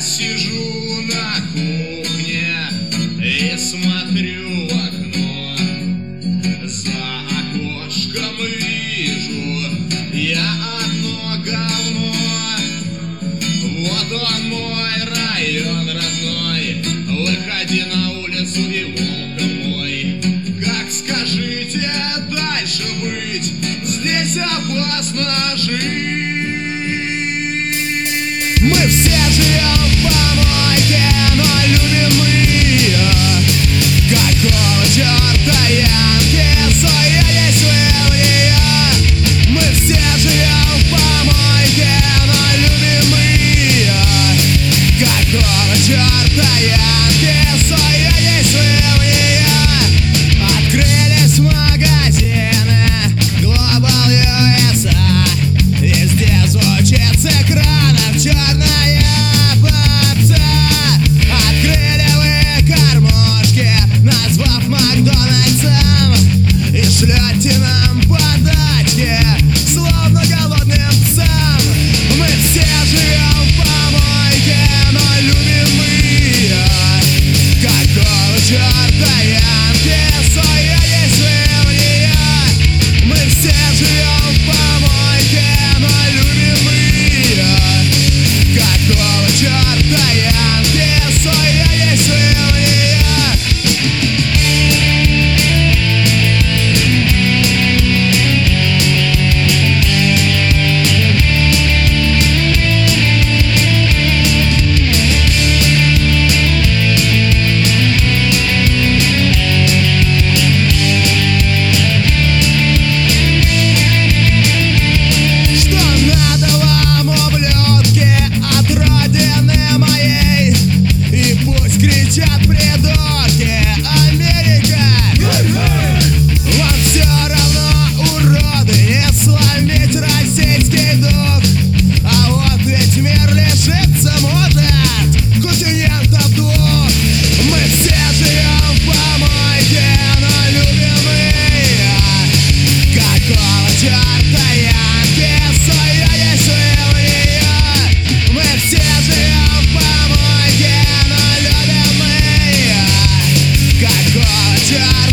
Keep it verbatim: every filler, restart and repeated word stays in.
сижу на кухне и смотрю в окно. За окошком вижу я одно говно. Вот он мой район родной, выходи на улицу и волка мой. Как скажите дальше быть? Здесь опасно жить. Мы все живем в помойке, но любим мы ее. Какого черта янки суетись вы в нее? Мы все живем в помойке, но любим мы ее. Какого черта янки суетись вы в нее? Открылись магазины Global ю эс эй. Везде звучит с экранов черная попса. Открыли вы кормушки, назвав Макдональдсом, и шлете нам подачки, словно голодным псам. Мы все живем в помойке, но любим мы ее. Какого черта янки суетись вы в нее? Мы все живем в помойке, но любим мы ее. Какого черта янки суетись вы в нее? Что надо вам, ублюдки, от родины моей? И пусть кричат придурки: Америка! Вам все равно, уроды, не сломить российский дух. А вот ведь мир лишиться может континентов двух. Мы все живем в помойке, но любим ее. Какого черта янки суетись вы в нее? Мы все живем в помойке, но любим мы ее. Какого черта